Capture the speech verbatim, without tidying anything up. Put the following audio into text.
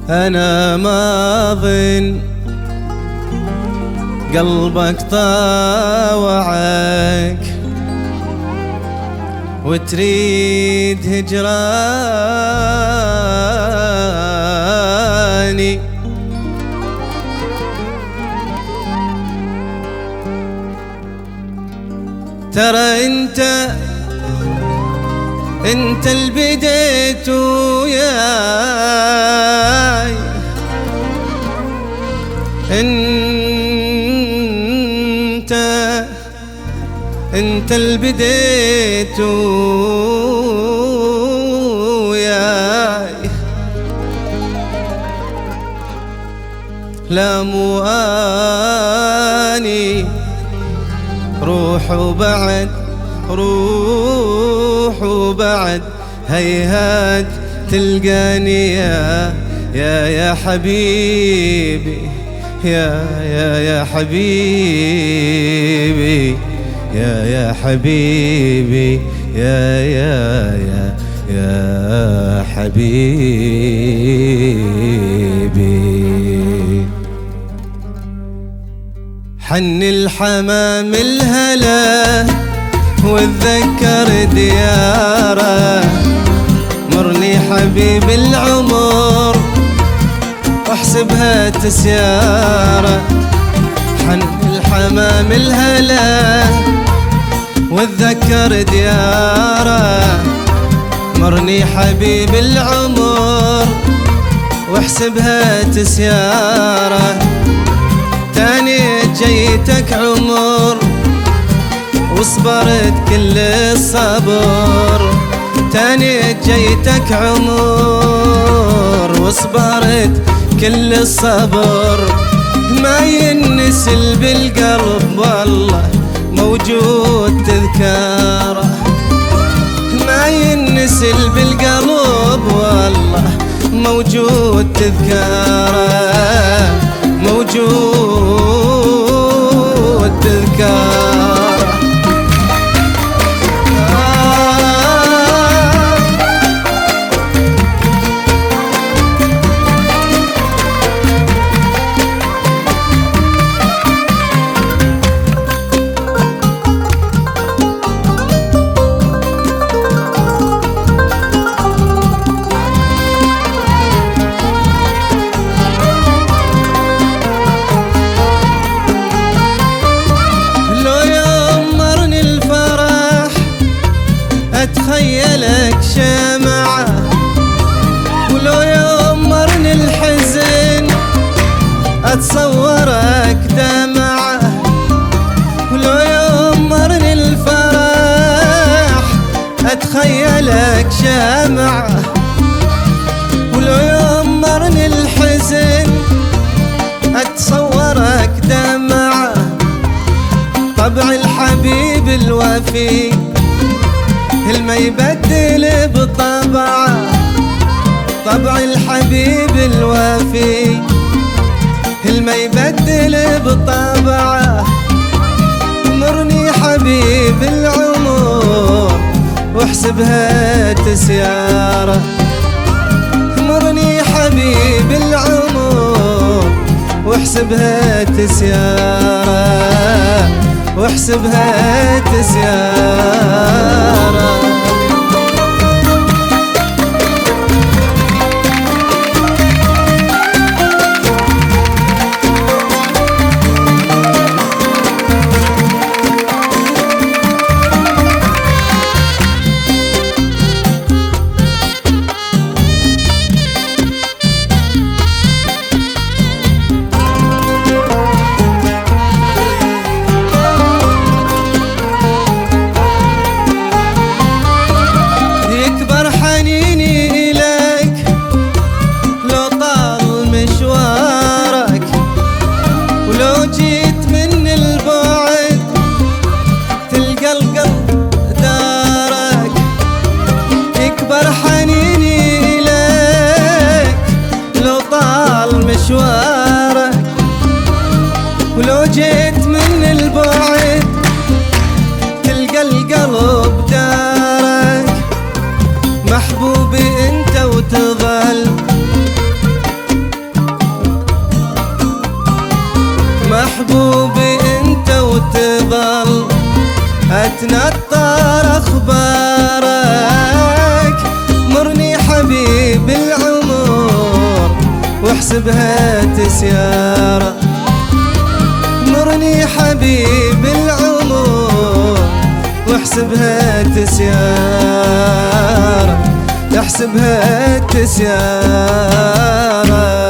أنا ما أظن قلبك طاوعك وتريد هجراني. ترى انت انت اللي بديت وياي، انت انت اللي بديت وياي. لا مو اني روح وبعد، روح وبعد هيهات تلقاني يا يا يا حبيبي، يا يا يا حبيبي، يا يا حبيبي، يا يا يا يا حبيبي. حن الحمام الهلا واتذكر دياره، مرني حبيب العمر واحسبها تسياره. حن الحمام الهلا واتذكر دياره، مرني حبيب العمر واحسبها تسياره. تاني جيتك عمر وصبرت كل الصبر، تاني جيتك عمر وصبرت كل الصبر. ما ينسل بالقلب والله موجود تذكاره، ما ينسل بالقلب والله موجود تذكاره، موجود تذكاره. أتخيلك شمعة، ولو يمرني الحزن أتصورك دمعة، ولو يمرني الفرح أتخيلك شمعة، ولو يمرني الحزن أتصورك دمعة. طبع الحبيب الوفي الما يبدل بطبعه، طبع الحبيب الوفي الما يبدل بطبعه. مرني حبيب العمر واحسبها تسياره، مرني حبيب العمر واحسبها تسياره، واحسبها تسياره. مشوارك، ولو جيت من البعد تلقى القلب دارك. محبوبي انت وتظل محبوبي انت وتظل اتنطر اخبارك. مرني حبيب العمر واحسبها تسيارة. مرني حبيب العمر واحسبها تسيارة. احسبها تسيارة.